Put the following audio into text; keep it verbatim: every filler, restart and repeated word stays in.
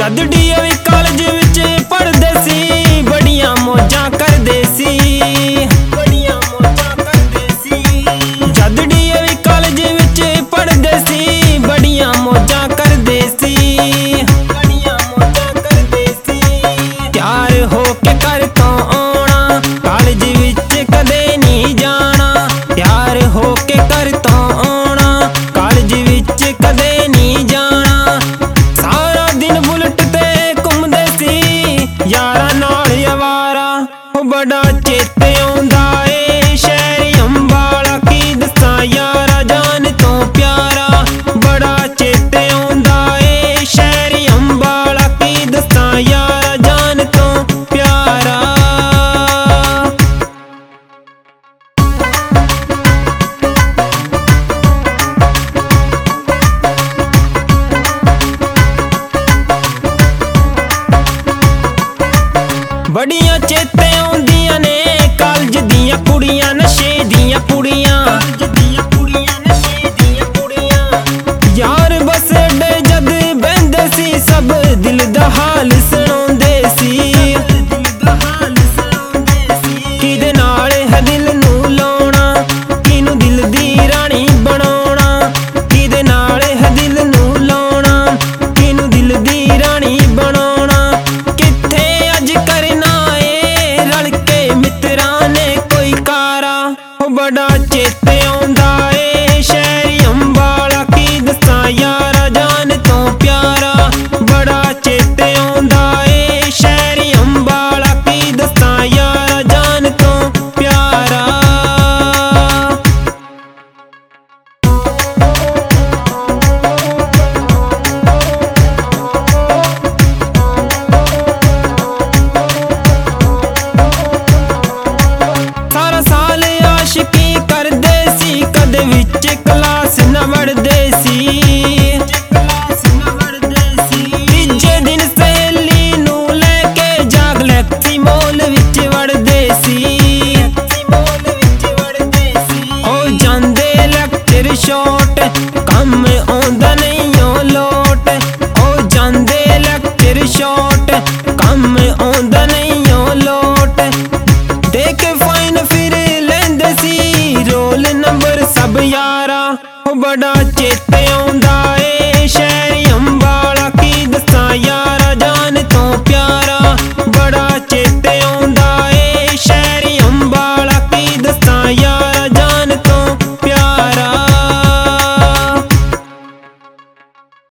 जद DAV college विच पढ़दे सी बड़ियां मौजां करदे सी बड़ियां मौजां करदे सी। जद डीएवी कॉलेज विच पढ़दे सी बड़ियां मौजां करदे सी बड़ियां मौजां करदे सी। तैयार होके घर तो आउणा कॉलेज विच कदे नहीं जाना, तैयार होके घर तो आउणा कॉलेज विच कदे नहीं जाना। सारा दिन बुलेट ते घूमदे सी यारा नाल अवारा, बड़ा चेते आउंदा ए शहर अंबाला की दस्सां यारा जान तो प्यारा। बड़ा चेते आउंदा ए शहर अंबाला की दस्सां यारा जान तो प्यारा। बड़ियां चेते आउंदियां ने कॉलेज दियां कुड़ियां, नशे दियां कुड़ियां, यार बस अड्डे जद बहंदे सी सब दिल दा हाल सुणाउंदे सी। किदे नाल है दिल नू लाउणा, किनू दिल दी रानी बनाउणा, किदे नाल है दिल नू लाउणा, किनू दिल दी रानी बनाउणा। किथे अज करना ए रल के मित्रां ने कोई कारा, बड़ा चेते आउंदा ए शहर अंबाला की दस्सां यारा जान तो प्यारा। बड़ा चेते आउंदा ए शहर अंबाला की दस्सां यारा जान तो प्यारा। सारा साल आशिकी करदे सी कदे विच क्लास न वड़दे सी। तीजे दिन सहेली नू लैके जाग लैक्सी मॉल विच वड़दे सी। ओ जांदे लैक्चर शॉट कम आउंदा नहीं ओ लोट, ओ जांदे लैक्चर शॉट कम आउंदा नहीं ओ लोट। देख फाइन फिर लेंदे सी रोल नंबर सब यारा, बड़ा चेते आउंदा ए